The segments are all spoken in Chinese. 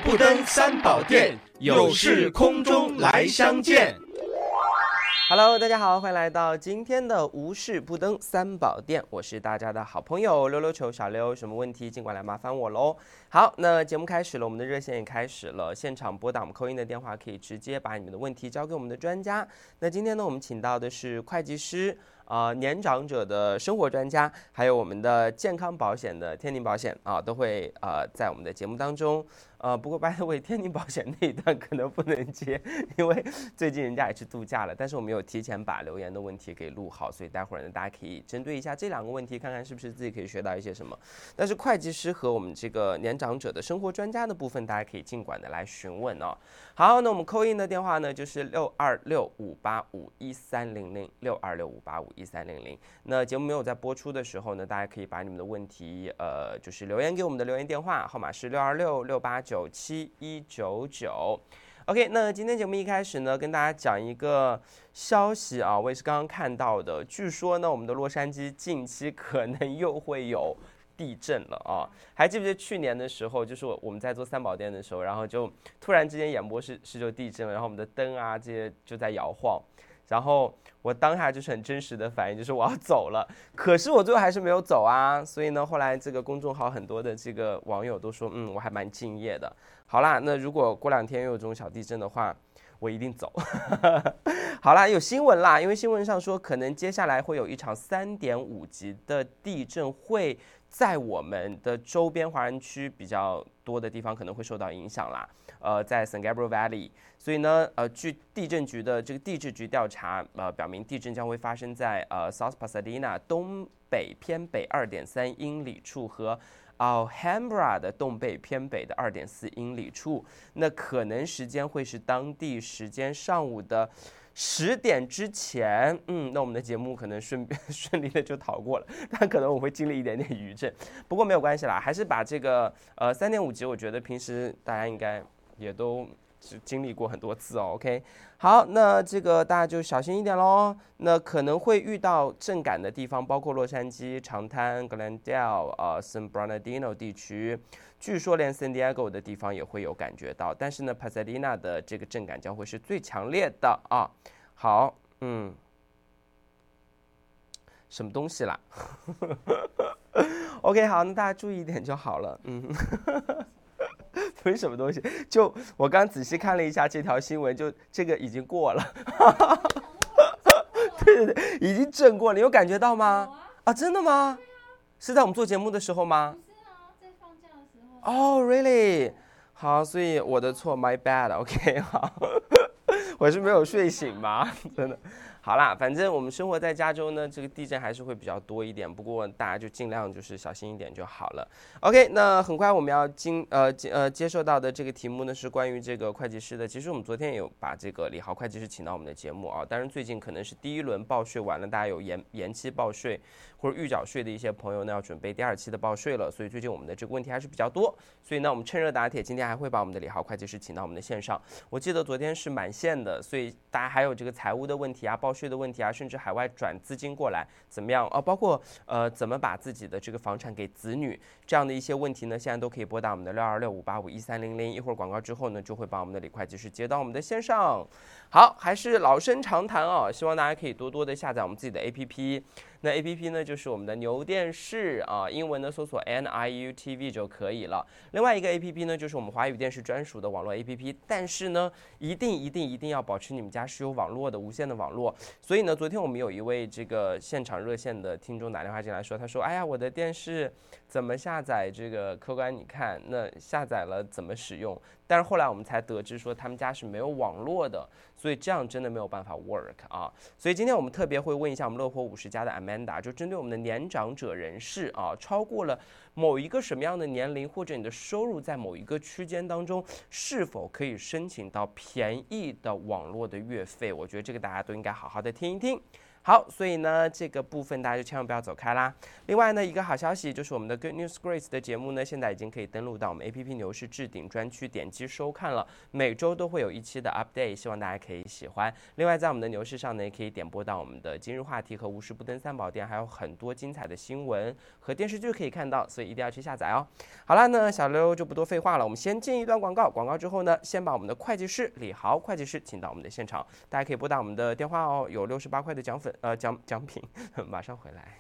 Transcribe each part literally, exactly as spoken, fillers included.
不登三宝殿，有事空中来相见。 Hello， 大家好，欢迎来到今天的无事不登三宝殿，我是大家的好朋友溜溜球小溜，什么问题尽管来麻烦我喽。好，那节目开始了，我们的热线也开始了，现场拨打我们扣音的电话，可以直接把你们的问题交给我们的专家。那今天呢，我们请到的是会计师。呃，年长者的生活专家，还有我们的健康保险的天宁保险啊，都会呃在我们的节目当中。呃，不过 by the way， 天宁保险那一段可能不能接，因为最近人家也去度假了。但是我们有提前把留言的问题给录好，所以待会儿呢，大家可以针对一下这两个问题，看看是不是自己可以学到一些什么。但是会计师和我们这个年长者的生活专家的部分，大家可以尽管的来询问哦。好，那我们扣印的电话呢，就是六二六五八五一三零零六二六五八五一三零零。那节目没有在播出的时候呢，大家可以把你们的问题，呃，就是留言给我们的留言电话号码是六二六六八九七一九九。OK， 那今天节目一开始呢，跟大家讲一个消息啊，我也是刚刚看到的，据说呢，我们的洛杉矶近期可能又会有地震了啊！还记不记得去年的时候，就是我们在做三宝殿的时候，然后就突然之间演播室是就地震了，然后我们的灯啊这些就在摇晃，然后我当下就是很真实的反应，就是我要走了，可是我最后还是没有走啊，所以呢，后来这个公众号很多的这个网友都说，嗯，我还蛮敬业的。好啦，那如果过两天又有这种小地震的话，我一定走。好啦，有新闻啦，因为新闻上说，可能接下来会有一场三点五级的地震会在我们的周边华人区比较多的地方可能会受到影响啦。呃，在 San Gabriel Valley， 所以呢，呃，据地震局的这个地质局调查，呃，表明地震将会发生在呃 South Pasadena 东北偏北二点三英里处和Alhambra 的东北偏北的二点四英里处，那可能时间会是当地时间上午的十点之前。嗯，那我们的节目可能顺顺利的就逃过了，但可能我会经历一点点余震，不过没有关系啦，还是把这个呃三点五级，我觉得平时大家应该也都经历过很多次哦 ，OK， 好，那这个大家就小心一点咯。那可能会遇到震感的地方，包括洛杉矶、长滩、Glendale、呃 San Bernardino 地区，据说连 San Diego 的地方也会有感觉到。但是呢 ，Pasadena 的这个震感将会是最强烈的啊。好，嗯，什么东西啦？OK， 好，那大家注意一点就好了。嗯。不是什么东西，就我刚仔细看了一下这条新闻，就这个已经过了。对对对，已经震过了，你有感觉到吗？啊，真的吗？是在我们做节目的时候吗？ 不是啊，在放假的时候。 哦、oh, ，really？ 好，所以我的错 ，my bad。OK， 好，我是没有睡醒嘛，真的。好啦，反正我们生活在加州呢，这个地震还是会比较多一点，不过大家就尽量就是小心一点就好了。OK， 那很快我们要经呃呃接受到的这个题目呢是关于这个会计师的。其实我们昨天也有把这个李豪会计师请到我们的节目啊，当然最近可能是第一轮报税完了，大家有延延期报税或者预缴税的一些朋友呢要准备第二期的报税了，所以最近我们的这个问题还是比较多，所以呢我们趁热打铁，今天还会把我们的李豪会计师请到我们的线上。我记得昨天是满线的，所以大家还有这个财务的问题啊、报税的问题啊，甚至海外转资金过来怎么样啊，包括呃怎么把自己的这个房产给子女这样的一些问题呢，现在都可以拨打我们的六二六五八五一三零零。一会儿广告之后呢，就会把我们的李会计师接到我们的线上。好，还是老生常谈啊，希望大家可以多多的下载我们自己的 A P P。那 A P P 呢，就是我们的牛电视啊，英文呢搜索 N I U T V 就可以了。另外一个 A P P 呢，就是我们华语电视专属的网络 A P P， 但是呢，一定一定一定要保持你们家是有网络的，无线的网络。所以呢，昨天我们有一位这个现场热线的听众打电话进来说，他说：“哎呀，我的电视怎么下载这个客观你看，那下载了怎么使用？”但是后来我们才得知说他们家是没有网络的，所以这样真的没有办法 work 啊。所以今天我们特别会问一下我们乐活五十家的 Amanda， 就针对我们的年长者人士啊，超过了某一个什么样的年龄，或者你的收入在某一个区间当中，是否可以申请到便宜的网络的月费？我觉得这个大家都应该好好的听一听。 好，所以呢，这个部分大家就千万不要走开啦。另外呢，一个好消息就是我们的 Good News Grace 的节目呢，现在已经可以登录到我们 A P P 牛市置顶专区，点击收看了。每周都会有一期的 update， 希望大家可以喜欢。另外，在我们的牛市上呢，也可以点播到我们的今日话题和无时不登三宝殿，还有很多精彩的新闻和电视剧可以看到，所以一定要去下载哦。好了，那小刘就不多废话了，我们先进一段广告。广告之后呢，先把我们的会计师李豪会计师请到我们的现场，大家可以拨打我们的电话哦，有六十八块的奖粉呃奖奖品，马上回来。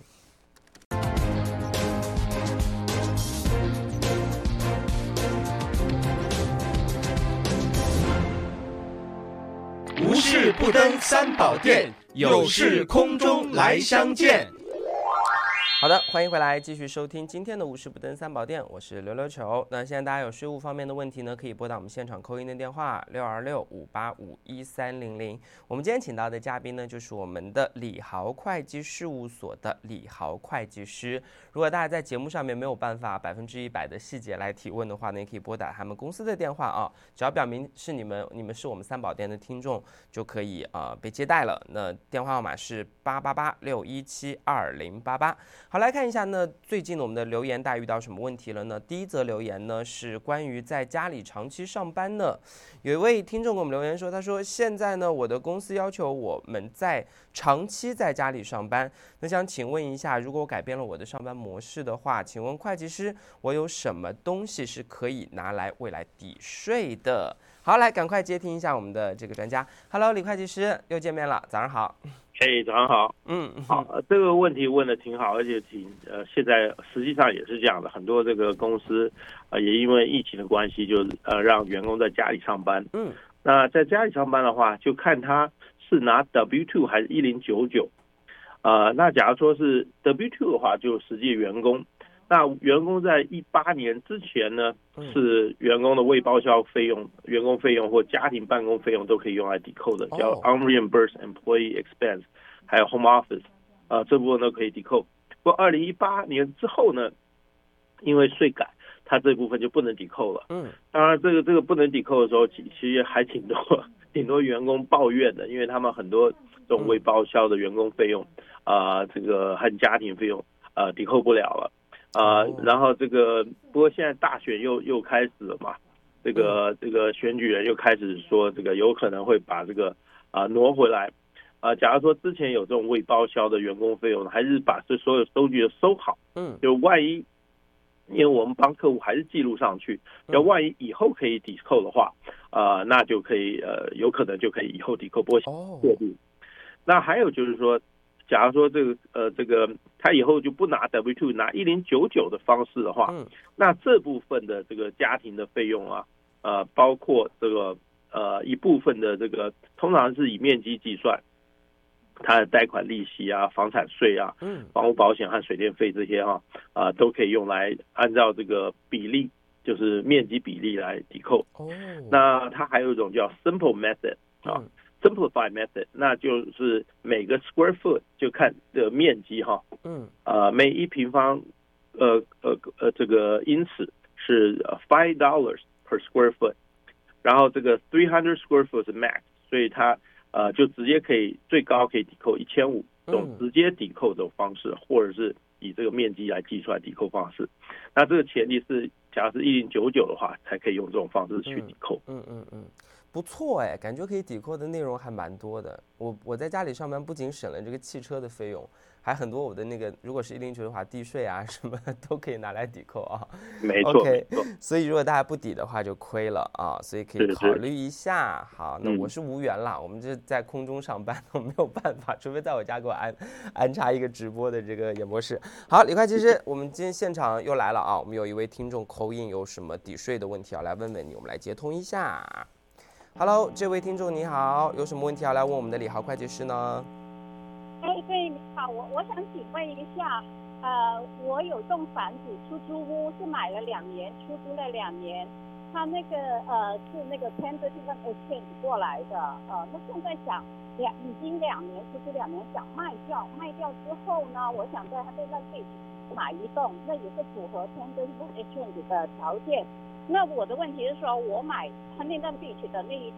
无事不登三宝殿，有事空中来相见。 好的，欢迎回来，继续收听今天的无事不登三宝殿，我是溜溜球。那现在大家有税务方面的问题呢，可以拨打我们现场扣音的电话六二六五八五一三零零。我们今天请到的嘉宾呢，就是我们的李豪会计事务所的李豪会计师。如果大家在节目上面没有办法百分之一百的细节来提问的话呢，也可以拨打他们公司的电话啊，只要表明是你们，你们是我们三宝殿的听众，就可以啊、呃、被接待了。那电话号码是八八八六一七二零八八。好，来看一下呢，最近我们的留言大家遇到什么问题了呢？第一则留言呢是关于在家里长期上班呢，有一位听众给我们留言说，他说现在呢我的公司要求我们在长期在家里上班，那想请问一下，如果我改变了我的上班模式的话，请问会计师，我有什么东西是可以拿来未来抵税的？好，来赶快接听一下我们的这个专家。Hello， 李会计师，又见面了，早上好。 嘿，早上好。 嗯， 好，这个问题问的挺好，而且挺呃，现在实际上也是这样的，很多这个公司呃也因为疫情的关系，就呃让员工在家里上班。 嗯， 那在家里上班的话，就看他是拿 W 二 还是一零九九。呃，那假如说是 W 二 的话，就实际员工。那员工在一八年之前呢，是员工的未报销费用、员工费用或家庭办公费用都可以用来抵扣的，叫 unreimbursed employee expense， 还有 home office， 呃，这部分都可以抵扣。不过二零一八年之后呢，因为税改，它这部分就不能抵扣了。嗯，当然这个这个不能抵扣的时候，其实还挺多挺多员工抱怨的，因为他们很多这种未报销的员工费用，啊、呃，这个和家庭费用，呃，抵扣不了了。啊、呃，然后这个，不过现在大选又又开始了嘛，这个这个选举人又开始说，这个有可能会把这个啊、呃、挪回来，啊、呃，假如说之前有这种未报销的员工费用，还是把这所有收据收好，嗯，就万一，因为我们帮客户还是记录上去，要万一以后可以抵扣的话，啊、呃，那就可以呃有可能就可以以后抵扣，不过过度。那还有就是说。假如说这个呃这个他以后就不拿 W 二 拿一零九九的方式的话，嗯，那这部分的这个家庭的费用啊，呃包括这个呃一部分的这个通常是以面积计算，它的贷款利息啊、房产税啊、嗯、房屋保险和水电费这些哈啊、呃、都可以用来按照这个比例，就是面积比例来抵扣。哦，那它还有一种叫 simple method 啊。嗯Simplify method， 那就是每个 square foot 就看的面积哈，嗯，呃，每一平方，呃呃呃，这个英尺是 five dollars per square foot， 然后这个three hundred square foot 是 max， 所以它呃就直接可以最高可以抵扣一千五，这种直接抵扣这种方式，或者是以这个面积来计算抵扣方式。那这个前提是，假如是一零九九的话，才可以用这种方式去抵扣。 嗯嗯嗯。不错哎，感觉可以抵扣的内容还蛮多的。我我在家里上班，不仅省了这个汽车的费用，还很多我的那个，如果是一零九的话，地税啊什么都可以拿来抵扣啊。 没错。 OK， 所以如果大家不抵的话就亏了啊，所以可以考虑一下。好，那我是无缘啦，我们这在空中上班，我没有办法，除非在我家给我安安插一个直播的这个演播室。好，李会计师，我们今天现场又来了啊，我们有一位听众口音有什么抵税的问题要来问问你，我们来接通一下。Hello， 这位听众你好，有什么问题要来问我们的李豪会计师呢？ 哎，对，你好，我我想请问一下，呃，我有栋房子出租屋，是买了两年，出租了两年，他那个呃是那个 ten thirty-one exchange 过来的，呃，那现在想两已经两年出租两年，想卖掉，卖掉之后呢，我想在他那那地买一栋，那也是符合 ten thirty-one exchange 的条件。那我的问题是说，我买 Huntington Beach 的那一栋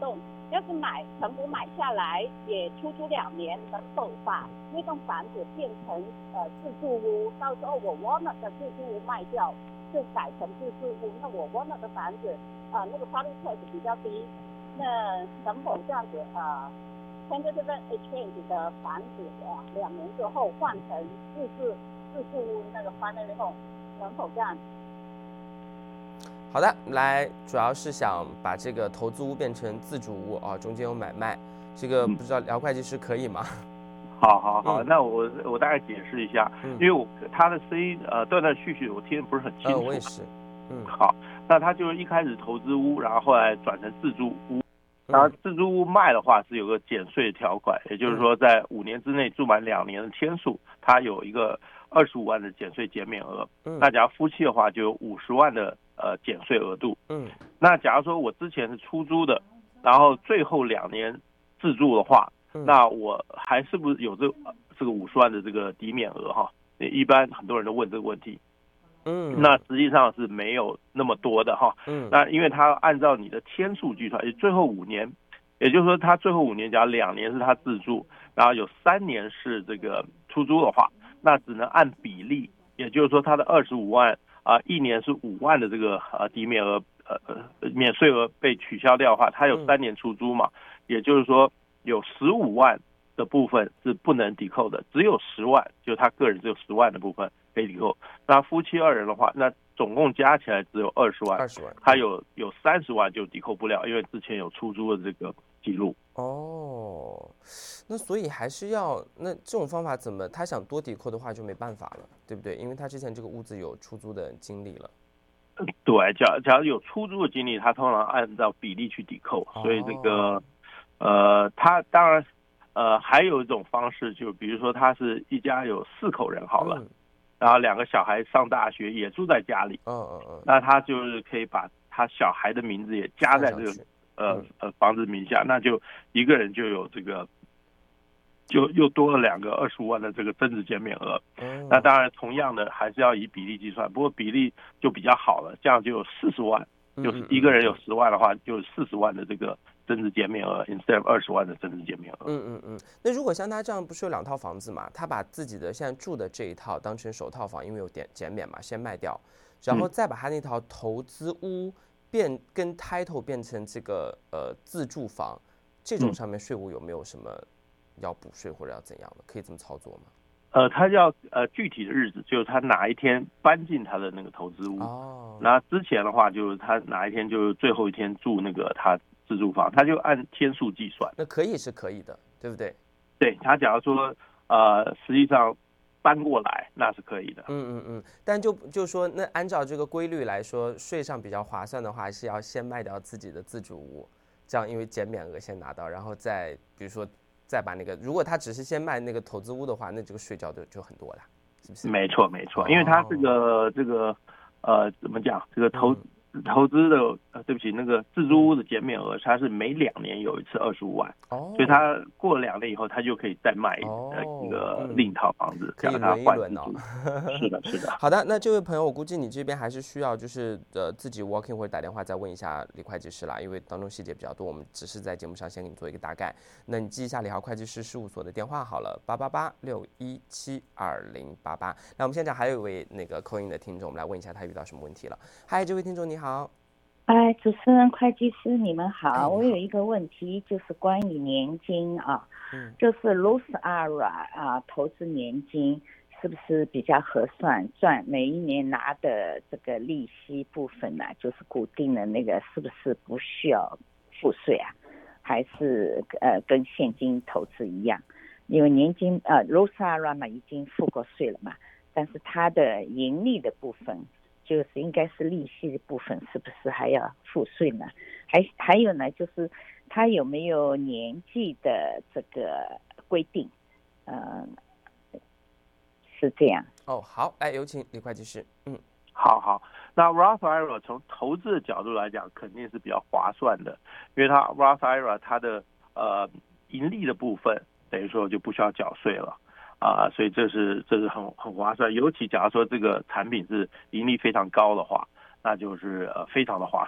要是买全部买下来，也出租两年，能否把那栋房子变成呃自住屋？到时候我 Walnut 的自住屋卖掉，就改成自住屋，那我 Walnut 的房子呃那个 property tax 比较低，那能否这样子呃 tentative exchange 的房子呃两年之后换成自住自住屋那个 family home， 能否这样？ 好的，来，主要是想把这个投资屋变成自住屋啊，中间有买卖，这个不知道廖会计师可以吗？ 好好好， 嗯、 那我我大概解释一下，嗯、因为我他的声音呃断断续续，我听得不是很清楚。 呃，我也是。嗯， 好，那他就是一开始投资屋，然后后来转成自住屋，然后自住屋卖的话是有个减税条款，也就是说在五年之内住满两年的天数，它有一个二十五万的减税减免额。嗯，那假如夫妻的话就有五十万的。呃，减税额度。嗯，那假如说我之前是出租的，然后最后两年自住的话，嗯、那我还是不是有这这个五十万的这个抵免额哈？一般很多人都问这个问题。嗯，那实际上是没有那么多的哈。嗯，那因为它按照你的天数计算，最后五年，也就是说他最后五年，假如两年是他自住，然后有三年是这个出租的话，那只能按比例，也就是说他的二十五万。啊、呃，一年是五万的这个呃抵免额，呃呃免税额被取消掉的话，它有三年出租嘛，嗯、也就是说有十五万的部分是不能抵扣的，只有十万，就他个人只有十万的部分可以抵扣。那夫妻二人的话，那总共加起来只有二十万，二十万，他有有三十万就抵扣不了，因为之前有出租的这个记录。 哦，那所以还是要那这种方法怎么？他想多抵扣的话就没办法了，对不对？因为他之前这个屋子有出租的经历了。 对，假假如有出租的经历，他通常按照比例去抵扣，所以这个，呃，他当然，呃，还有一种方式，就比如说他是一家有四口人好了，嗯、然后两个小孩上大学也住在家里，嗯嗯嗯，那他就是可以把他小孩的名字也加在这个。呃呃，房子名下，那就一个人就有这个，就又多了两个二十五万的这个增值减免额。嗯、那当然，同样的还是要以比例计算，不过比例就比较好了，这样就有四十万，就是一个人有十万的话，就有四十万的这个增值减免额 ，instead of 二十万的增值减免额。 嗯嗯嗯。那如果像他这样，不是有两套房子嘛？他把自己的现在住的这一套当成首套房，因为有点减免嘛，先卖掉，然后再把他那套投资屋。变跟 title 变成这个呃自住房，这种上面税务有没有什么要补税或者要怎样的？可以这么操作吗？ 呃，他要呃具体的日子，就是他哪一天搬进他的那个投资屋。哦。那之前的话，就是他哪一天就是最后一天住那个他自住房，他就按天数计算。 那可以是可以的，对不对？ 对，他假如说呃实际上。搬过来那是可以的， 嗯嗯嗯，但就就说那按照这个规律来说，税上比较划算的话，是要先卖掉自己的自住屋，这样因为减免额先拿到，然后再比如说再把那个，如果他只是先卖那个投资屋的话，那这个税交就就很多了，是不是？ 没错没错，因为他这个、哦、这个呃怎么讲，这个投。嗯投资的呃，对不起，那个自住屋的减免额，它是每两年有一次二十五万，哦，所以他过了两年以后，他就可以再卖哦一个另一套房子， 可以轮一轮哦。 是的，是的。 好的，那这位朋友，我估计你这边还是需要就是呃自己 walking 或者打电话再问一下李会计师啦，因为当中细节比较多，我们只是在节目上先给你做一个大概。那你记一下李豪会计师事务所的电话好了，八八八六一七二零八八。那我们现在还有一位那个扣音的听众，我们来问一下他遇到什么问题了。嗨，这位听众你好。好， 哎，主持人、会计师，你们好。哎、我有一个问题，就是关于年金啊，嗯，就是 Roth I R A 啊，投资年金是不是比较合算？赚每一年拿的这个利息部分呢、啊，就是固定的那个，是不是不需要付税啊？还是呃跟现金投资一样？因为年金呃 Roth I R A 嘛已经付过税了嘛，但是它的盈利的部分。就是应该是利息的部分，是不是还要付税呢？还还有呢，就是它有没有年纪的这个规定？嗯、呃，是这样。 哦，好，哎，有请李会计师。嗯， 好好。那 Roth I R A 从投资的角度来讲，肯定是比较划算的，因为它 Roth I R A 它的呃盈利的部分，等于说就不需要缴税了。啊，所以这是这是很很划算，尤其假如说这个产品是盈利非常高的话，那就是呃非常的划算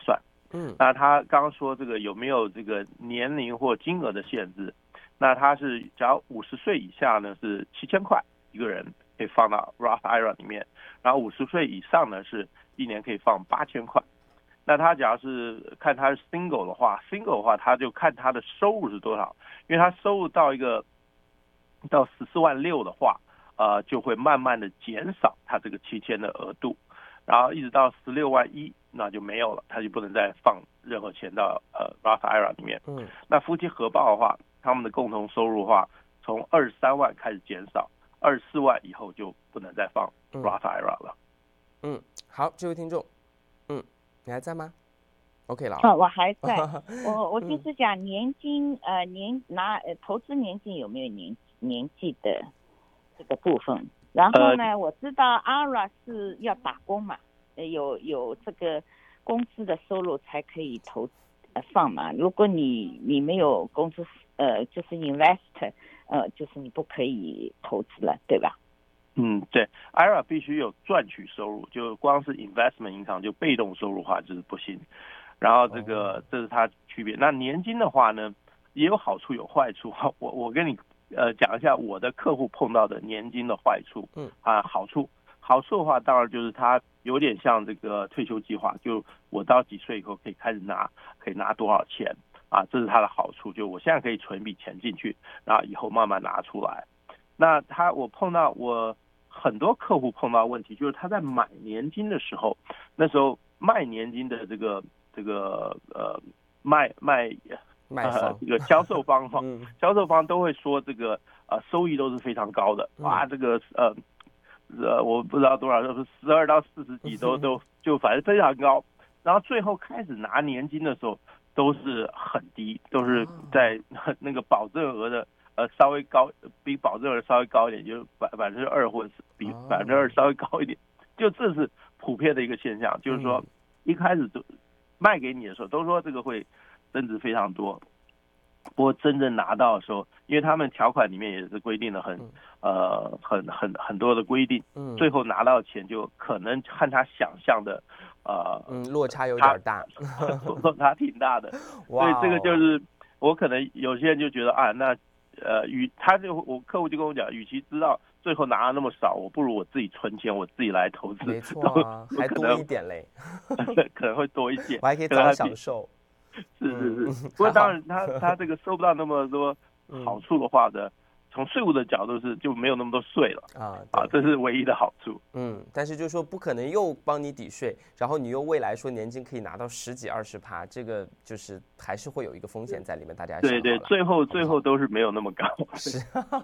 嗯，那他刚刚说这个有没有这个年龄或金额的限制？那他是只要五十岁以下呢是七千块一个人可以放到 Roth I R A 里面，然后五十岁以上呢是一年可以放八千块。那他假如是看他是 single 的话 ，single 的话他就看他的收入是多少，因为他收入到一个到十四万六的话，呃，就会慢慢的减少他这个七千的额度，然后一直到十六万一，那就没有了，他就不能再放任何钱到呃 Roth I R A 里面。嗯，那夫妻合报的话，他们的共同收入的话，从二十三万开始减少，二十四万以后就不能再放 Roth I R A 了。 嗯，好，这位听众，嗯，你还在吗 ？OK 了。 哦，我还在。我我就是讲年金，呃，年拿呃投资年金有没有年年纪的这个部分？然后呢，呃、我知道 I R A 是要打工嘛，有有这个公司的收入才可以投呃放嘛。如果你你没有公司呃就是 investor， 呃就是你不可以投资了，对吧？ 嗯，对 ，I R A 必须有赚取收入，就光是 investment income 就被动收入的话就是不行。然后这个这是它区别。那年金的话呢，也有好处有坏处。我我跟你呃讲一下我的客户碰到的年金的坏处。嗯啊，好处好处的话，当然就是它有点像这个退休计划，就我到几岁以后可以开始拿，可以拿多少钱啊，这是它的好处。就我现在可以存一笔钱进去，然后以后慢慢拿出来。那他我碰到我。很多客户碰到问题，就是他在买年金的时候，那时候卖年金的这个这个呃卖卖卖方、 呃、这个销售方方、嗯、销售方都会说这个呃收益都是非常高的，哇，这个呃呃我不知道多少，就是十二到四十几都都就反正非常高，然后最后开始拿年金的时候都是很低，都是在那个保证额的。呃，稍微高，比保证额稍微高一点，就是百百分之二，或者是比百分之二稍微高一点，就这是普遍的一个现象。就是说，一开始都卖给你的时候，都说这个会增值非常多，不过真正拿到的时候，因为他们条款里面也是规定了很呃很很很多的规定，最后拿到钱就可能和他想象的呃嗯落差有点大， 落差挺大的，所以这个就是我可能有些人就觉得啊那。呃，与他就我客户就跟我讲，与其知道最后拿了那么少，我不如我自己存钱，我自己来投资， 没错啊，还多一点嘞， 可能会多一点， 我还可以早享受。 是是是，不过当然他他这个收不到那么多好处的话的。从税务的角度是就没有那么多税了啊啊，这是唯一的好处。 嗯，但是就是说不可能又帮你抵税，然后你又未来说年金可以拿到十几二十趴，这个就是还是会有一个风险在里面，大家对对，最后最后都是没有那么高。 是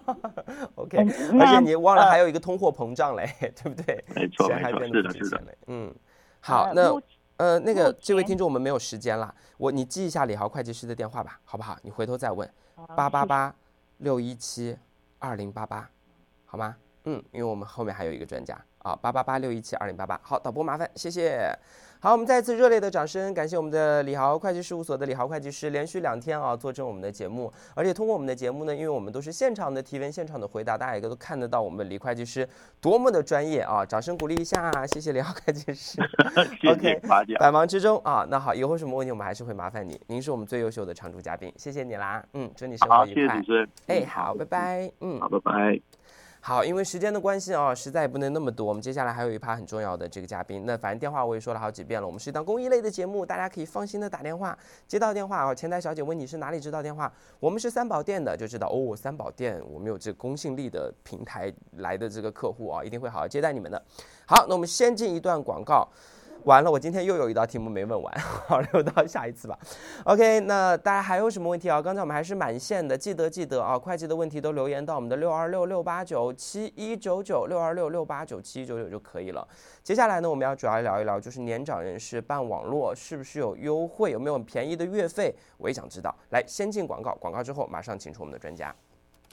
，OK，而且你忘了还有一个通货膨胀嘞，对不对？ 没错没错，是的是的。 嗯，好，那呃那个这位听众我们没有时间了，我你记一下李豪会计师的电话吧，好不好？你回头再问，八八八。六一七二零八八，好吗？嗯，因为我们后面还有一个专家啊，八八八六一七二零八八。好，导播麻烦，谢谢。好，我们再次热烈的掌声，感谢我们的李豪会计事务所的李豪会计师，连续两天啊坐镇我们的节目，而且通过我们的节目呢，因为我们都是现场的提问、现场的回答，大家也都看得到我们李会计师多么的专业啊！掌声鼓励一下，谢谢李豪会计师。OK， 百忙之中啊，那好，以后什么问题我们还是会麻烦你，您是我们最优秀的常驻嘉宾，谢谢你啦，嗯，祝你生活愉快。 好，谢谢主持人。 哎，好，拜拜，嗯， 好，拜拜。 好，因为时间的关系啊，实在也不能那么多。我们接下来还有一趴很重要的这个嘉宾，那反正电话我也说了好几遍了，我们是一档公益类的节目，大家可以放心的打电话，接到电话啊，前台小姐问你是哪里知道电话，我们是三宝店的，就知道哦，三宝店我们有这个公信力的平台来的这个客户啊，一定会好好接待你们的。好，那我们先进一段广告。完了，我今天又有一道题目没问完，好，留到下一次吧。OK， 那大家还有什么问题啊？刚才我们还是满线的，记得记得啊，会计的问题都留言到我们的六二六六八九七一九九六二六六八九七一九九就可以了。接下来呢，我们要主要聊一聊，就是年长人士办网络是不是有优惠，有没有便宜的月费，我也想知道。来，先进广告，广告之后马上请出我们的专家。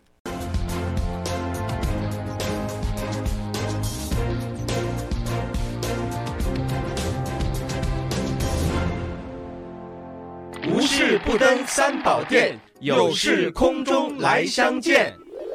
无事不登三宝殿，有事空中来相见。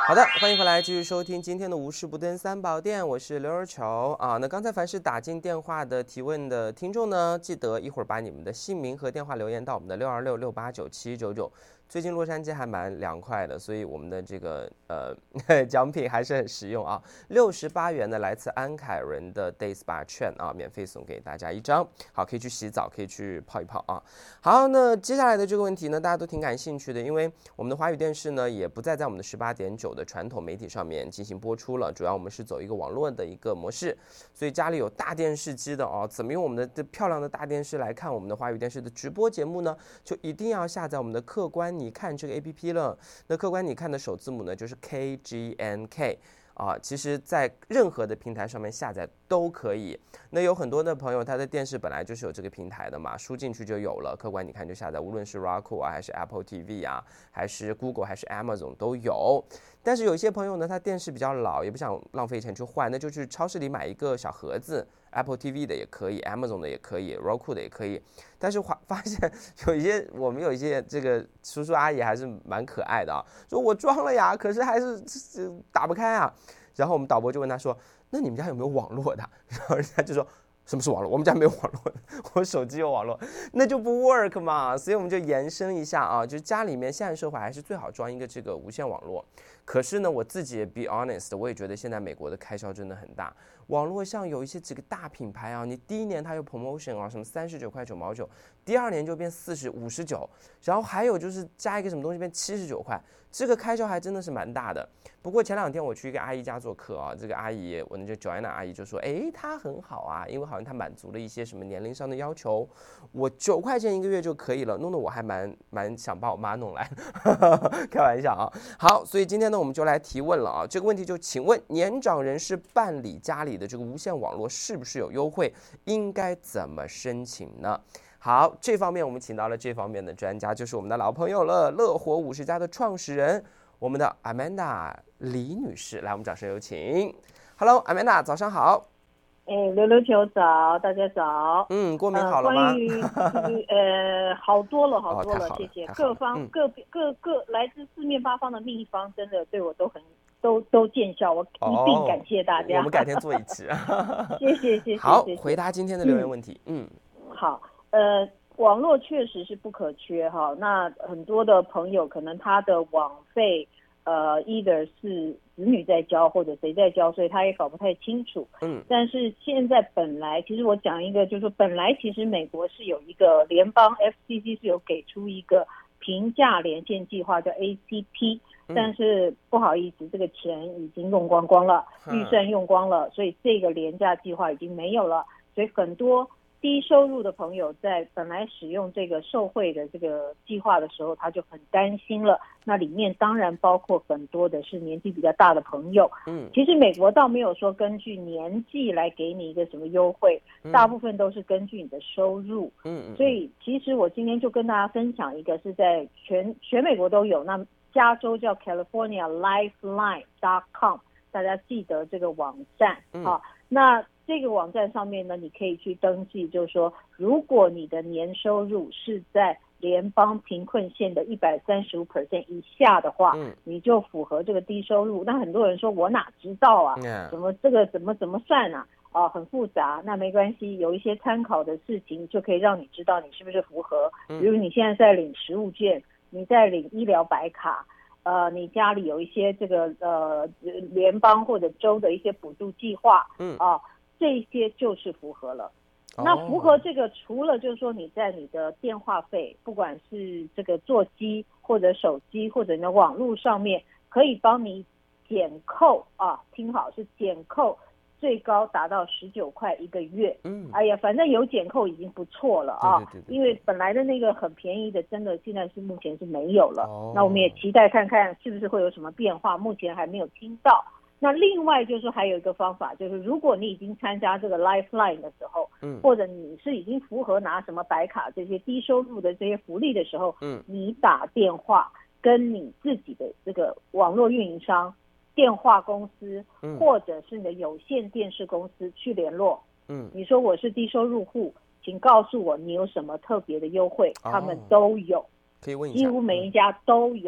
好的，欢迎回来，继续收听今天的无事不登三宝殿，我是刘若球啊。那刚才凡是打进电话的提问的听众呢，记得一会儿把你们的姓名和电话留言到我们的六二六六八九七九九。最近洛杉矶还蛮凉快的，所以我们的这个呃奖品还是很实用啊，六十八元的来自安凯伦的 Day Spa 券啊，免费送给大家一张，好，可以去洗澡，可以去泡一泡啊。好，那接下来的这个问题呢，大家都挺感兴趣的，因为我们的华语电视呢也不再在我们的十八点九的传统媒体上面进行播出了，主要我们是走一个网络的一个模式，所以家里有大电视机的哦，怎么用我们的这漂亮的大电视来看我们的华语电视的直播节目呢？就一定要下载我们的客观你看这个 A P P 了。那客观你看的首字母呢就是 K G N K 啊，其实在任何的平台上面下载都可以。那有很多的朋友他的电视本来就是有这个平台的嘛，输进去就有了，客观你看就下载，无论是 Roku 啊还是 Apple T V 啊还是 Google 还是 Amazon 都有。但是有一些朋友呢他电视比较老，也不想浪费钱去换，那就去超市里买一个小盒子， Apple T V 的也可以， Amazon 的也可以， Roku 的也可以。但是发现有一些我们有一些这个叔叔阿姨还是蛮可爱的啊，说我装了呀，可是还是打不开啊。然后我们导播就问他说，那你们家有没有网络的？然后人家就说，什么是网络？我们家没有网络，我手机有网络，那就不 work 嘛。所以我们就延伸一下啊，就是家里面现在社会还是最好装一个这个无线网络。可是呢，我自己也 be honest， 我也觉得现在美国的开销真的很大。网络上有一些几个大品牌啊，你第一年它有 promotion 啊，什么三十九块九毛九，第二年就变四十五十九，然后还有就是加一个什么东西变七十九块，这个开销还真的是蛮大的。不过前两天我去一个阿姨家做客啊，这个阿姨，我那就 Joanna 阿姨就说，哎，她很好啊，因为好像她满足了一些什么年龄上的要求，我九块钱一个月就可以了，弄得我还蛮蛮想把我妈弄来，开玩笑啊。好，所以今天呢，我们就来提问了啊，这个问题就请问年长人士办理家里的这个无线网络是不是有优惠，应该怎么申请呢？好，这方面我们请到了这方面的专家，就是我们的老朋友了，乐活五十家的创始人，我们的 Amanda 李女士，来，我们掌声有请。Hello Amanda， 早上好。 哎，溜溜球早，大家早。 嗯，过敏好了吗？ 呃、关于呃，好多了，好多了， 哦、 谢谢。 了各方、嗯、各各各来自四面八方的秘方，真的对我都很都都见效，我一并感谢大家。 哦、我们改天做一期。 谢谢谢谢。 好，回答今天的留言问题。嗯， 嗯好，呃。网络确实是不可缺哈，那很多的朋友可能他的网费，呃 ，either 是子女在交或者谁在交，所以他也搞不太清楚。嗯，但是现在本来，其实我讲一个，就是说本来其实美国是有一个联邦 F C C 是有给出一个平价连线计划叫 A C P，嗯，但是不好意思，这个钱已经用光光了，预算用光了，所以这个廉价计划已经没有了，所以很多低收入的朋友在本来使用这个受惠的这个计划的时候，他就很担心了。那里面当然包括很多的是年纪比较大的朋友。嗯，其实美国倒没有说根据年纪来给你一个什么优惠，大部分都是根据你的收入。嗯，所以其实我今天就跟大家分享一个是在全全美国都有，那加州叫 California Lifeline dot com， 大家记得这个网站。嗯，啊，那这个网站上面呢，你可以去登记，就是说，如果你的年收入是在联邦贫困线的 百分之一百三十五 以下的话，嗯，你就符合这个低收入。那很多人说我哪知道啊， yeah. 怎么这个怎么怎么算啊？啊，很复杂。那没关系，有一些参考的事情就可以让你知道你是不是符合。比如你现在在领食物券，你在领医疗白卡。呃，你家里有一些这个呃联邦或者州的一些补助计划，嗯啊，这些就是符合了。那符合这个，除了就是说你在你的电话费，不管是这个座机或者手机或者你的网络上面，可以帮你减扣啊，听好是减扣。最高达到十九块一个月，嗯，哎呀，反正有减扣已经不错了啊。对对对对，因为本来的那个很便宜的，真的现在是目前是没有了。哦，那我们也期待看看是不是会有什么变化，目前还没有听到。那另外就是还有一个方法，就是如果你已经参加这个 Lifeline 的时候，嗯，或者你是已经符合拿什么白卡这些低收入的这些福利的时候，嗯，你打电话跟你自己的这个网络运营商。电话公司或者是你的有线电视公司去联络，嗯，你说我是低收入户，请告诉我你有什么特别的优惠，哦，他们都有， 可以问一下， 几乎每一家都有，嗯，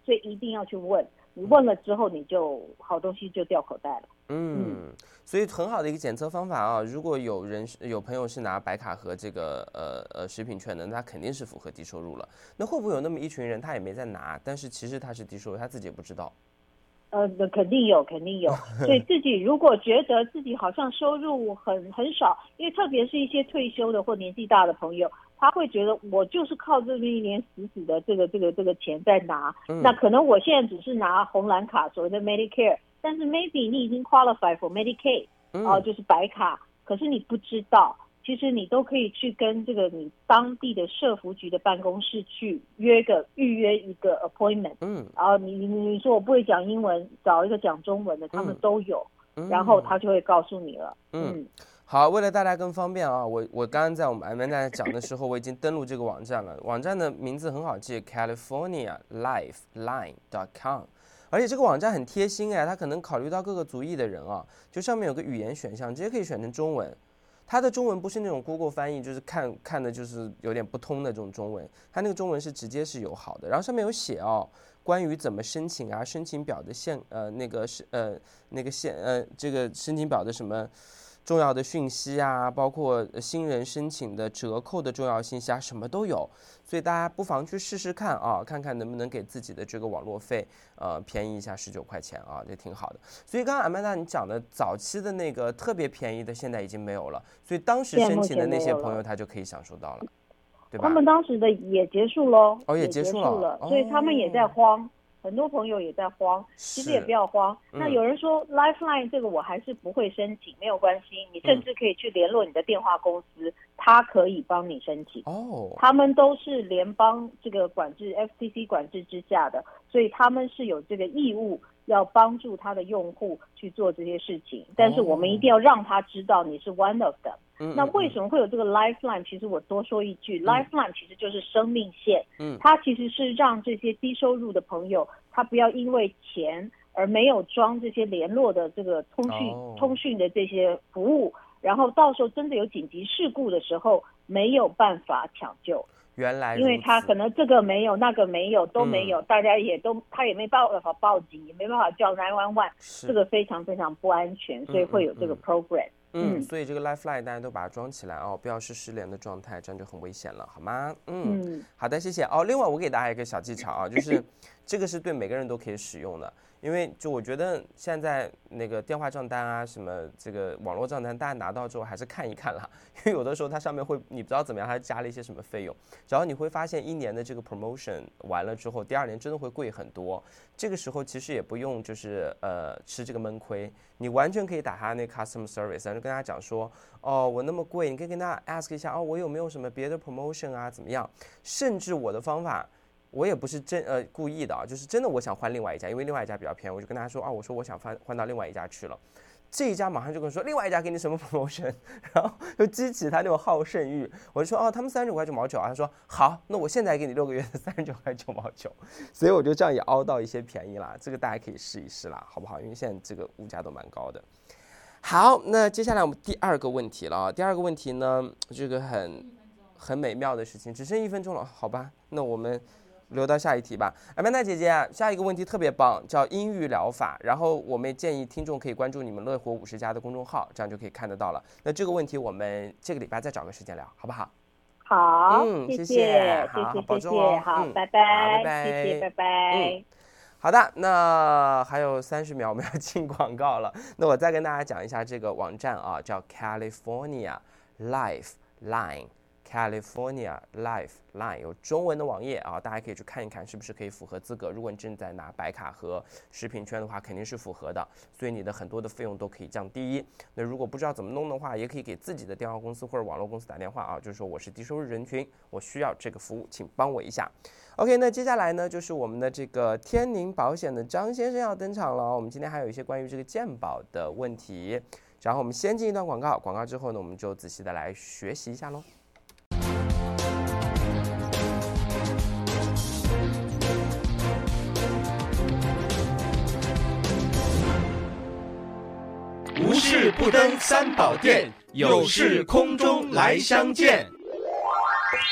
所以一定要去问。你问了之后，你就好东西就掉口袋了。 嗯，所以很好的一个检测方法啊。如果有人有朋友是拿白卡和这个呃呃食品券的，那他肯定是符合低收入了。那会不会有那么一群人，他也没在拿，但是其实他是低收入，他自己也不知道？ 呃，肯定有，肯定有。所以自己如果觉得自己好像收入很很少，因为特别是一些退休的或年纪大的朋友，他会觉得我就是靠这么一年死死的这个这个这个钱在拿，嗯、那可能我现在只是拿红蓝卡所谓的 Medicare， 但是 maybe 你已经 qualify for Medicaid， 嗯、呃，就是白卡，可是你不知道。其实你都可以去跟这个你当地的社福局的办公室去约个预约一个 appointment， 嗯，然后你你你说我不会讲英文，找一个讲中文的，他们都有，嗯、然后他就会告诉你了，嗯。嗯好，为了大家更方便啊，我我刚刚在我们 Amanda 讲的时候，我已经登录这个网站了。网站的名字很好记 ，California Lifeline dot com， 而且这个网站很贴心哎，它可能考虑到各个族裔的人啊，就上面有个语言选项，直接可以选成中文。它的中文不是那种 Google 翻译，就是看看的就是有点不通的这种中文，它那个中文是直接是友好的。然后上面有写哦，关于怎么申请啊，申请表的现呃那个是呃那个现呃这个申请表的什么重要的讯息啊，包括新人申请的折扣的重要信息啊，什么都有。所以大家不妨去试试看啊，看看能不能给自己的这个网络费呃便宜一下十九块钱啊，这挺好的。所以刚刚 Amanda 你讲的早期的那个特别便宜的，现在已经没有了，所以当时申请的那些朋友他就可以享受到了，对吧？ 他们当时的也结束喽， 哦，也结束了， 了所以他们也在慌。哦，很多朋友也在慌，其实也不要慌。嗯、那有人说 Lifeline 这个我还是不会申请，没有关系，你甚至可以去联络你的电话公司，他可以帮你申请。哦，他们都是联邦这个管制 F C C 管制之下的，所以他们是有这个义务要帮助他的用户去做这些事情。但是我们一定要让他知道你是 one of them。嗯、那为什么会有这个 Lifeline？ 其实我多说一句、嗯、，Lifeline 其实就是生命线。嗯，它其实是让这些低收入的朋友，他不要因为钱而没有装这些联络的这个通讯、哦、通讯的这些服务，然后到时候真的有紧急事故的时候没有办法抢救。 原来， 因为他可能这个没有，那个没有，都没有，嗯、大家也都他也没办法报警，也没办法叫九一一，这个非常非常不安全，所以会有这个 program。嗯嗯，所以这个 Lifeline 大家都把它装起来哦，不要是失联的状态，这样就很危险了，好吗？嗯，嗯好的，谢谢哦。另外，我给大家一个小技巧啊，就是这个是对每个人都可以使用的，因为就我觉得现在那个电话账单啊，什么这个网络账单，大家拿到之后还是看一看啦，因为有的时候它上面会你不知道怎么样，它加了一些什么费用，然后你会发现一年的这个 promotion 完了之后，第二年真的会贵很多。这个时候其实也不用就是呃吃这个闷亏，你完全可以打他那 customer service， 然后跟大家讲说，哦我那么贵，你可以跟大家 ask 一下，哦我有没有什么别的 promotion 啊怎么样？甚至我的方法，我也不是真呃故意的啊，就是真的我想换另外一家，因为另外一家比较便宜，我就跟大家说，哦我说我想换换到另外一家去了。这一家马上就跟我说，另外一家给你什么 promotion， 然后就激起他那种好胜欲。我就说，哦，他们三十九块九毛九啊。他说，好，那我现在给你六个月的三十九块九毛九。所以我就这样也凹到一些便宜啦。这个大家可以试一试啦，好不好？因为现在这个物价都蛮高的。好，那接下来我们第二个问题了啊。第二个问题呢，这个很很美妙的事情，只剩一分钟了，好吧？那我们留到下一题吧。Amanda姐姐，下一个问题特别棒，叫音域疗法。然后我们也建议听众可以关注你们乐活五十加的公众号，这样就可以看得到了。那这个问题我们这个礼拜再找个时间聊，好不好？ 好， 嗯， 谢谢， 谢好， 谢谢， 保重哦， 好， 嗯、 拜拜， 拜拜， 谢谢，拜拜。 嗯好的，那还有三十秒，我们要进广告了。那我再跟大家讲一下这个网站啊，叫 California Lifeline。California Lifeline 有中文的网页啊，大家可以去看一看是不是可以符合资格。如果你正在拿白卡和食品券的话，肯定是符合的，所以你的很多的费用都可以降低。那如果不知道怎么弄的话，也可以给自己的电话公司或者网络公司打电话啊，就是说我是低收入人群，我需要这个服务，请帮我一下。OK， 那接下来呢，就是我们的这个天宁保险的张先生要登场了。我们今天还有一些关于这个健保的问题，然后我们先进一段广告，广告之后呢，我们就仔细的来学习一下喽。 无事不登三宝殿，有事空中来相见。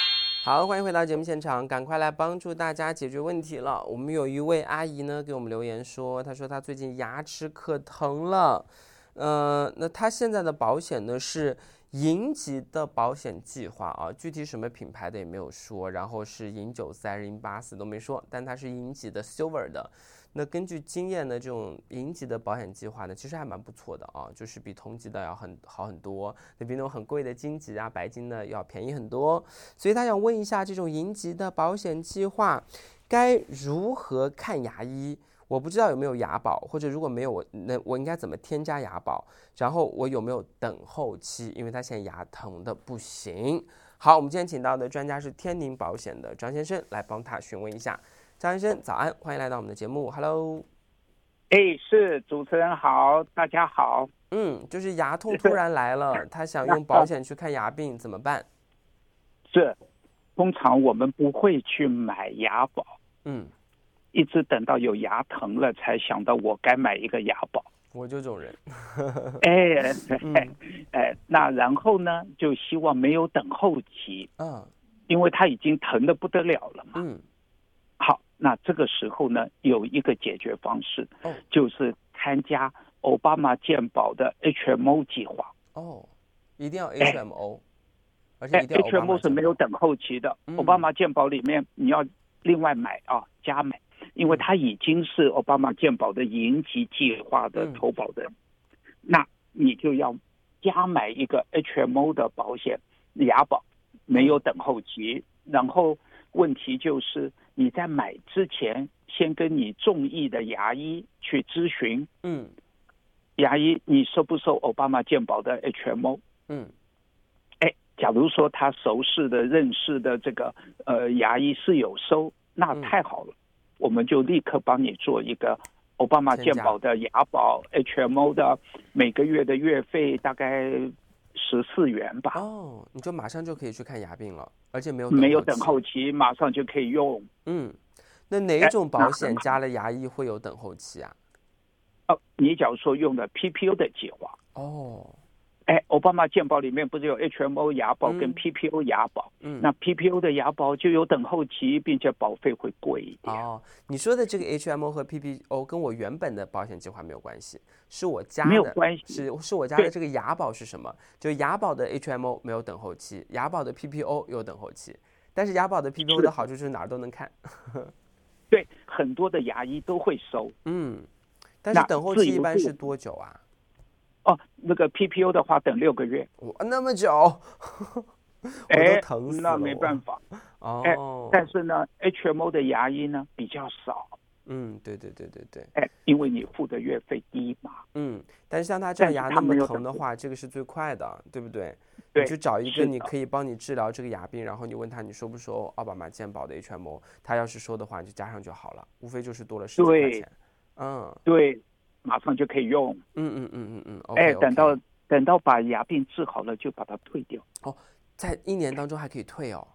好，欢迎回到节目现场，赶快来帮助大家解决问题了。我们有一位阿姨呢给我们留言说，她说她最近牙齿可疼了，呃，那她现在的保险呢是银级的保险计划啊，具体什么品牌的也没有说，然后是银九四还是银八四都没说，但它是银级的 Silver 的。那根据经验呢，这种银级的保险计划呢，其实还蛮不错的啊，就是比同级的要很好很多，那比那种很贵的金级啊、白金呢要便宜很多。所以他想问一下，这种银级的保险计划该如何看牙医？我不知道有没有牙保，或者如果没有，我那我应该怎么添加牙保？然后我有没有等候期？因为他现在牙疼的不行。好，我们今天请到的专家是天宁保险的张先生，来帮他询问一下。张先生早安，欢迎来到我们的节目 Hello。 哎，是主持人好，大家好。 嗯，就是牙痛突然来了，他想用保险去看牙病怎么办？ 是，通常我们不会去买牙保， 嗯， 一直等到有牙疼了才想到我该买一个牙保。 我就这种人。 哎， 嗯哎，那然后呢，就希望没有等候期， 嗯， 因为他已经疼得不得了了嘛。 嗯， 好，那这个时候呢，有一个解决方式， 哦， 就是参加奥巴马健保的 H M O 计划。 哦，一定要 H M O，、哎、而且一定要 H M O 是没有等候期的， 嗯、 奥巴马健保里面你要另外买啊，加买，因为它已经是奥巴马健保的银级计划的投保人，嗯、那你就要加买一个 H M O 的保险牙保，没有等候期。然后问题就是你在买之前，先跟你中意的牙医去咨询， 嗯， 牙医你收不收奥巴马健保的 H M O？ 嗯， 哎，假如说他熟识的、认识的这个呃牙医是有收，那太好了，嗯、我们就立刻帮你做一个奥巴马健保的牙保 H M O 的，每个月的月费大概十四元吧。 哦，你就马上就可以去看牙病了，而且没有没有等候期，马上就可以用。 嗯，那哪一种保险加了牙医会有等候期啊？ 哦，你假如说用的 P P O 的计划。 哦。 哎，奥巴马健保里面不是有 H M O 牙保跟 P P O 牙保？嗯，那 P P O 的牙保就有等候期，并且保费会贵一点。 哦，你说的这个 H M O 和 P P O 跟我原本的保险计划没有关系，是我加的， 没有关系， 是是我加的这个牙保是什么？就牙保的 H M O 没有等候期，牙保的 P P O 有等候期，但是牙保的 P P O 的好处就是哪儿都能看。 对，很多的牙医都会收。 嗯，但是等候期一般是多久啊？ 哦，那个 P P O 的话等六个月， 哇，那么久，我都疼死了。 那没办法。 哦、 哎，但是呢 ，H M O 的牙医呢比较少。 嗯，对对对对对。 哎，因为你付的月费低嘛。 嗯，但是像他这样牙那么疼的话，这个是最快的，对不对？ 对。 你去找一个你可以帮你治疗这个牙病，然后你问他你收不收奥巴马健保的 H M O， 他要是收的话，你就加上就好了，无非就是多了十几块钱。嗯， 对。马上就可以用， 嗯嗯嗯嗯嗯， okay, 哎，等到 okay. 等到把牙病治好了，就把它退掉。 哦，在一年当中还可以退哦。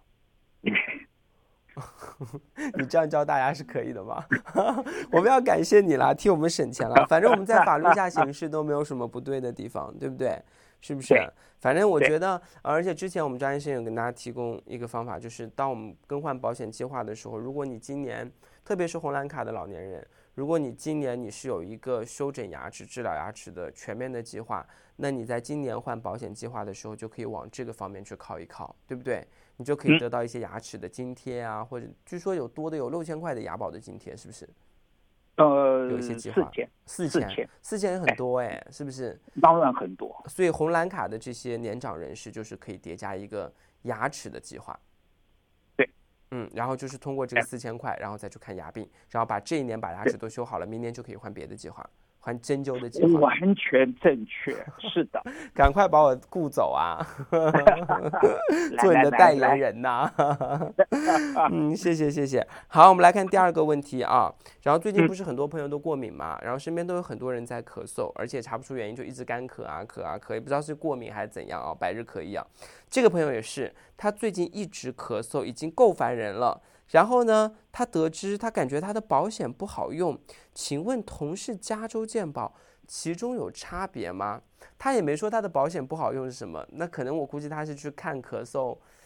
你这样教大家是可以的吗？我们要感谢你啦，替我们省钱了。反正我们在法律下行事都没有什么不对的地方，对不对？是不是？反正我觉得，而且之前我们张医生有跟大家提供一个方法，就是当我们更换保险计划的时候，如果你今年，特别是红蓝卡的老年人，如果你今年你是有一个修整牙齿、治疗牙齿的全面的计划，那你在今年换保险计划的时候，就可以往这个方面去靠一靠，对不对？你就可以得到一些牙齿的津贴啊，或者据说有多的有六千块的牙保的津贴，是不是？ 呃， 有一些计划， 四千， 四千，四千很多哎，哎是不是？ 当然很多。 所以红蓝卡的这些年长人士，就是可以叠加一个牙齿的计划。 对， 嗯，然后就是通过这个四千块，然后再去看牙病，然后把这一年把牙齿都修好了，明年就可以换别的计划，换针灸的计划。 完全正确，是的。 赶快把我雇走啊！做你的代言人呐、啊！嗯，谢谢谢谢。好，我们来看第二个问题啊。然后最近不是很多朋友都过敏嘛，然后身边都有很多人在咳嗽，而且查不出原因，就一直干咳啊咳啊咳，也不知道是过敏还是怎样啊，百日咳一样。这个朋友也是，他最近一直咳嗽，已经够烦人了。然后呢，他得知他感觉他的保险不好用，请问同是加州健保，其中有差别吗？他也没说他的保险不好用是什么，那可能我估计他是去看咳嗽，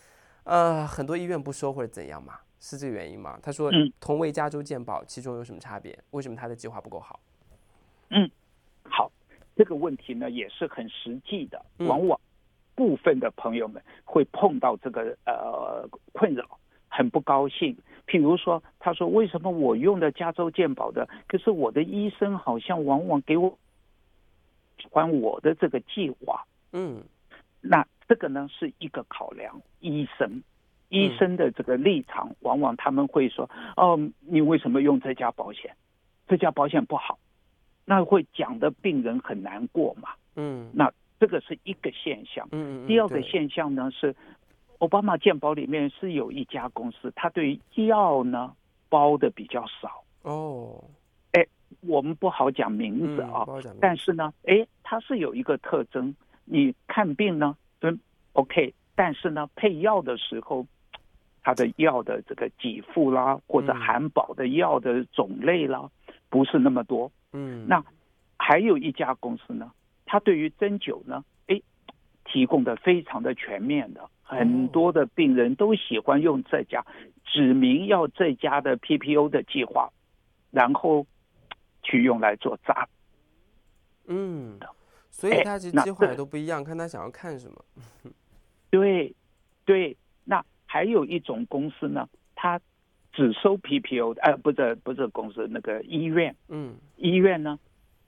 呃，很多医院不收或者怎样嘛？是这个原因吗？他说， 嗯， 同为加州健保，其中有什么差别？为什么他的计划不够好？ 嗯，好，这个问题呢也是很实际的， 嗯、 往往部分的朋友们会碰到这个呃困扰，很不高兴。譬如说，他说为什么我用的加州健保的，可是我的医生好像往往给我喜欢我的这个计划。 嗯， 那这个呢是一个考量，医生。医生的这个立场，往往他们会说：“哦，你为什么用这家保险？这家保险不好。”那会讲的病人很难过嘛。 嗯， 那这个是一个现象。 嗯， 第二个现象呢是，奥巴马健保里面是有一家公司，它对于药呢包的比较少。 哦， 哎，我们不好讲名字啊， 嗯、 但是呢，哎，它是有一个特征，你看病呢，嗯 ，OK， 但是呢，配药的时候。它的药的这个给付啦，或者含保的药的种类啦，嗯、不是那么多。 嗯， 那还有一家公司呢，它对于针灸呢，哎，提供的非常的全面的，很多的病人都喜欢用这家，指明要这家的 P P O 的计划，然后去用来做扎。 嗯，所以他其实计划也都不一样，看他想要看什么。 对，对，那。还有一种公司呢，它只收 P P O 的，呃，不是不是公司，那个医院， 嗯， 医院呢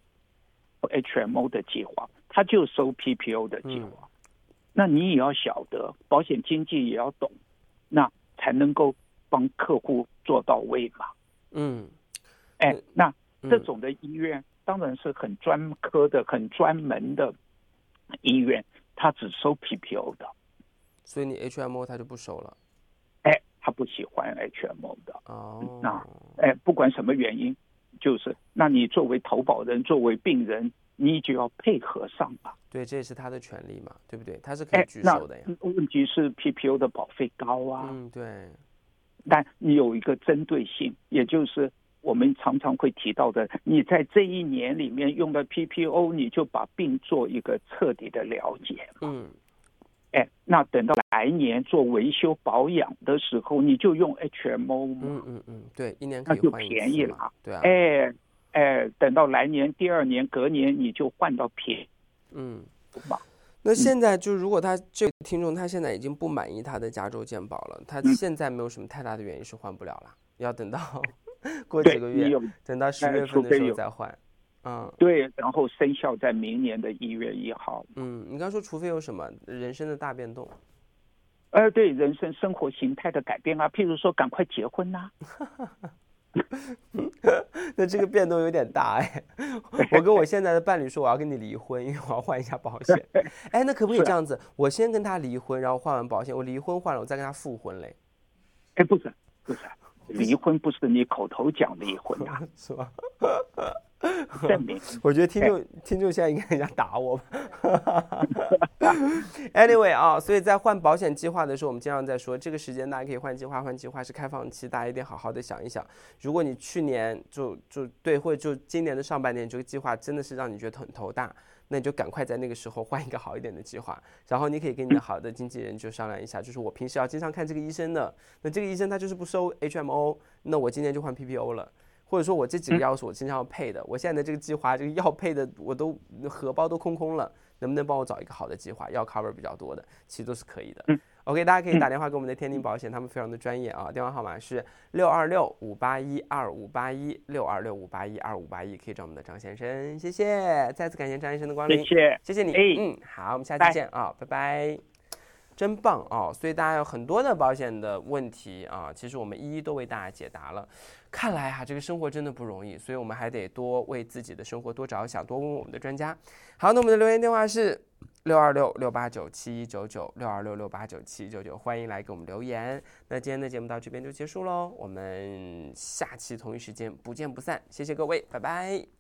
，H M O 的计划，它就收 P P O 的计划。嗯、那你也要晓得，保险经纪也要懂，那才能够帮客户做到位嘛。 嗯， 哎，那这种的医院、嗯、当然是很专科的、很专门的医院，它只收 P P O 的。 所以你 H M O 他就不收了， 哎，他不喜欢 H M O 的哦。 那哎，不管什么原因，就是那你作为投保人，作为病人，你就要配合上吧。 对，这也是他的权利嘛，对不对？他是可以举手的呀。 哎、问题是 P P O 的保费高啊。 嗯，对。 但你有一个针对性，也就是我们常常会提到的，你在这一年里面用的 P P O， 你就把病做一个彻底的了解。 嗯。 哎，那等到来年做维修保养的时候，你就用 H M O 嘛。 嗯嗯嗯，对，一年可以换一次， 那就便宜了。 对啊。 哎哎，等到来年、第二年、隔年，你就换到便宜。 嗯， 吧。 那现在就如果他这个听众他现在已经不满意他的加州健保了，他现在没有什么太大的原因是换不了了，要等到过几个月，等到十月份的时候再换。嗯， 对，然后生效在明年的一月一号。 嗯，你刚说除非有什么人生的大变动， 呃，对，人生生活形态的改变啊，譬如说赶快结婚呐、 啊。那这个变动有点大哎，我跟我现在的伴侣说我要跟你离婚，因为我要换一下保险。哎，那可不可以这样子？我先跟他离婚，然后换完保险，我离婚换了，我再跟他复婚嘞？ 哎，不是，不是，离婚不是你口头讲离婚啊， 是吧？ 证明， 我觉得听众听众现在应该很想打我吧。Anyway 啊，所以在换保险计划的时候，我们经常在说，这个时间大家可以换计划，换计划是开放期，大家一定好好的想一想。如果你去年就就对，或者就今年的上半年这个计划真的是让你觉得很头大，那你就赶快在那个时候换一个好一点的计划。然后你可以跟你的好的经纪人就商量一下，就是我平时要经常看这个医生的，那这个医生他就是不收 H M O， 那我今年就换 P P O 了。或者说我这几个药是我经常要配的，我现在的这个计划这个药配的我都荷包都空空了，能不能帮我找一个好的计划，药 cover 比较多的，其实都是可以的。OK， 大家可以打电话给我们的天宁保险，他们非常的专业啊，电话号码是六二六五八一二五八一六二六五八一二五八一，可以找我们的张先生，谢谢，再次感谢张医生的光临， 谢谢， 谢谢你，嗯，好，我们下期见啊，拜拜。真棒哦！所以大家有很多的保险的问题啊，其实我们一一都为大家解答了。看来啊，这个生活真的不容易，所以我们还得多为自己的生活多着想，多问问我们的专家。好，那我们的留言电话是六二六六八九七一九九六二六六八九七一九九，欢迎来给我们留言。那今天的节目到这边就结束喽，我们下期同一时间不见不散，谢谢各位，拜拜。